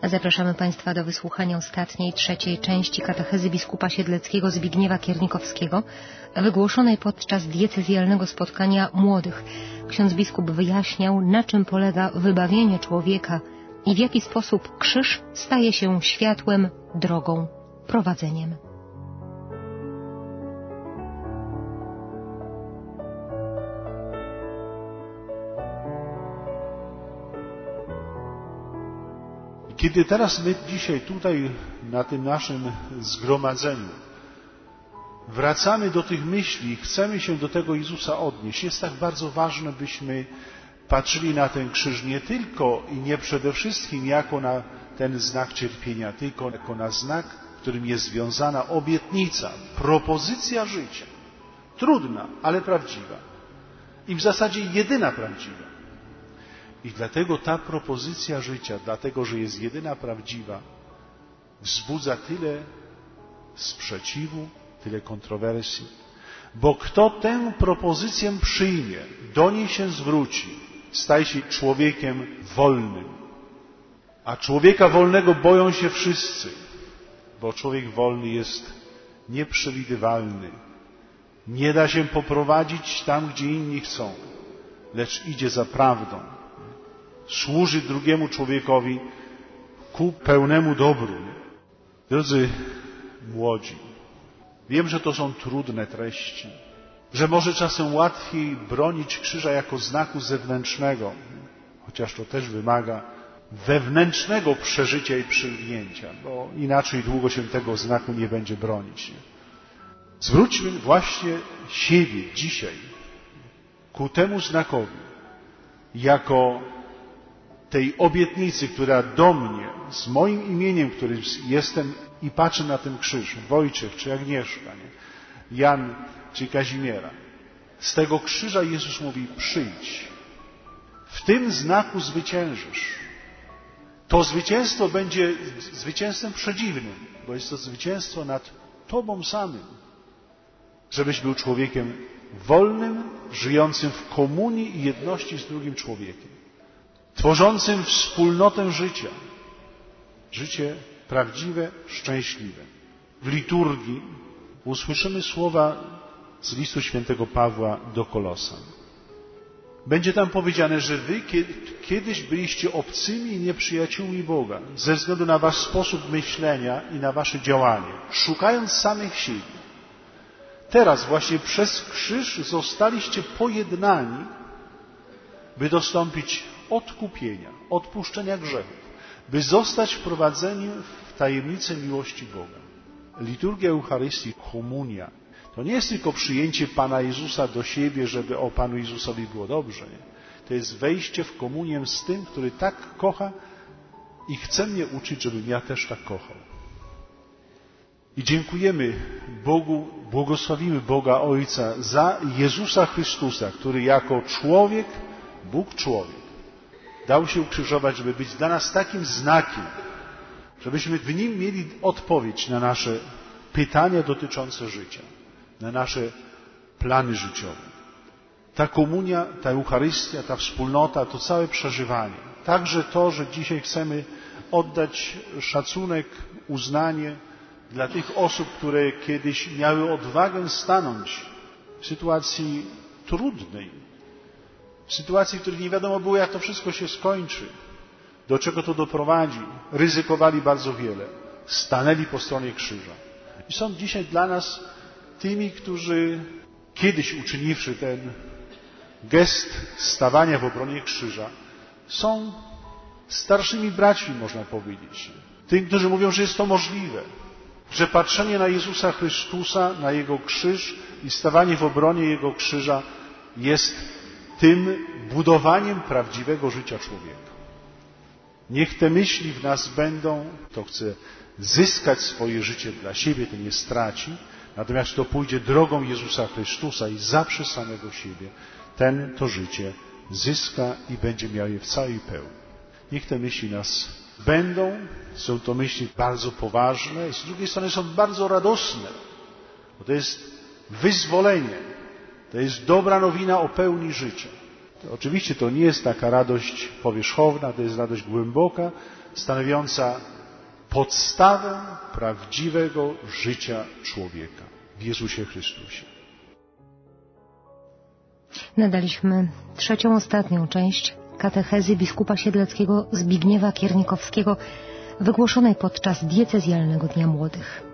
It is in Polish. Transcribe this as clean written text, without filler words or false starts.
Zapraszamy Państwa do wysłuchania ostatniej, trzeciej części katechezy biskupa siedleckiego Zbigniewa Kiernikowskiego, wygłoszonej podczas diecezjalnego spotkania młodych. Ksiądz biskup wyjaśniał, na czym polega wybawienie człowieka i w jaki sposób krzyż staje się światłem, drogą, prowadzeniem. Kiedy teraz my dzisiaj tutaj na tym naszym zgromadzeniu wracamy do tych myśli, chcemy się do tego Jezusa odnieść, jest tak bardzo ważne, byśmy patrzyli na ten krzyż nie tylko i nie przede wszystkim jako na ten znak cierpienia, tylko jako na znak, którym jest związana obietnica, propozycja życia. Trudna, ale prawdziwa. I w zasadzie jedyna prawdziwa. I dlatego ta propozycja życia, dlatego że jest jedyna prawdziwa, wzbudza tyle sprzeciwu, tyle kontrowersji. Bo kto tę propozycję przyjmie, do niej się zwróci, staje się człowiekiem wolnym. A człowieka wolnego boją się wszyscy, bo człowiek wolny jest nieprzewidywalny. Nie da się poprowadzić tam, gdzie inni chcą, lecz idzie za prawdą. Służy drugiemu człowiekowi ku pełnemu dobru. Drodzy młodzi, wiem, że to są trudne treści, że może czasem łatwiej bronić krzyża jako znaku zewnętrznego, chociaż to też wymaga wewnętrznego przeżycia i przylgnięcia, bo inaczej długo się tego znaku nie będzie bronić. Zwróćmy właśnie siebie dzisiaj ku temu znakowi, jako tej obietnicy, która do mnie, z moim imieniem, którym jestem i patrzę na ten krzyż, Wojciech czy Agnieszka, nie? Jan czy Kazimiera. Z tego krzyża Jezus mówi: przyjdź. W tym znaku zwyciężysz. To zwycięstwo będzie zwycięstwem przedziwnym, bo jest to zwycięstwo nad Tobą samym. Żebyś był człowiekiem wolnym, żyjącym w komunii i jedności z drugim człowiekiem. Tworzącym wspólnotę życia. Życie prawdziwe, szczęśliwe. W liturgii usłyszymy słowa z listu świętego Pawła do Kolosan. Będzie tam powiedziane, że wy kiedyś byliście obcymi i nieprzyjaciółmi Boga ze względu na wasz sposób myślenia i na wasze działanie, szukając samych siebie. Teraz właśnie przez krzyż zostaliście pojednani, by dostąpić odkupienia, odpuszczenia grzechów, by zostać wprowadzeni w tajemnicę miłości Boga. Liturgia Eucharystii, komunia, to nie jest tylko przyjęcie Pana Jezusa do siebie, żeby o Panu Jezusowi było dobrze. Nie? To jest wejście w komunię z tym, który tak kocha i chce mnie uczyć, żebym ja też tak kochał. I dziękujemy Bogu, błogosławimy Boga Ojca za Jezusa Chrystusa, który jako człowiek, Bóg człowiek, dał się ukrzyżować, żeby być dla nas takim znakiem, żebyśmy w Nim mieli odpowiedź na nasze pytania dotyczące życia, na nasze plany życiowe. Ta komunia, ta Eucharystia, ta wspólnota, to całe przeżywanie. Także to, że dzisiaj chcemy oddać szacunek, uznanie dla tych osób, które kiedyś miały odwagę stanąć w sytuacji trudnej, w sytuacji, w której nie wiadomo było, jak to wszystko się skończy, do czego to doprowadzi. Ryzykowali bardzo wiele. Stanęli po stronie krzyża. I są dzisiaj dla nas tymi, którzy kiedyś uczyniwszy ten gest stawania w obronie krzyża, są starszymi braćmi, można powiedzieć. Tym, którzy mówią, że jest to możliwe, że patrzenie na Jezusa Chrystusa, na Jego krzyż i stawanie w obronie Jego krzyża jest tym budowaniem prawdziwego życia człowieka. Niech te myśli w nas będą, kto chce zyskać swoje życie dla siebie, ten je straci, natomiast kto pójdzie drogą Jezusa Chrystusa i zaprze samego siebie, ten to życie zyska i będzie miał je w całej pełni. Niech te myśli nas będą, są to myśli bardzo poważne i z drugiej strony są bardzo radosne, bo to jest wyzwolenie, to jest dobra nowina o pełni życia. Oczywiście to nie jest taka radość powierzchowna, to jest radość głęboka, stanowiąca podstawę prawdziwego życia człowieka w Jezusie Chrystusie. Nadaliśmy trzecią, ostatnią część katechezy biskupa siedleckiego Zbigniewa Kiernikowskiego wygłoszonej podczas diecezjalnego Dnia Młodych.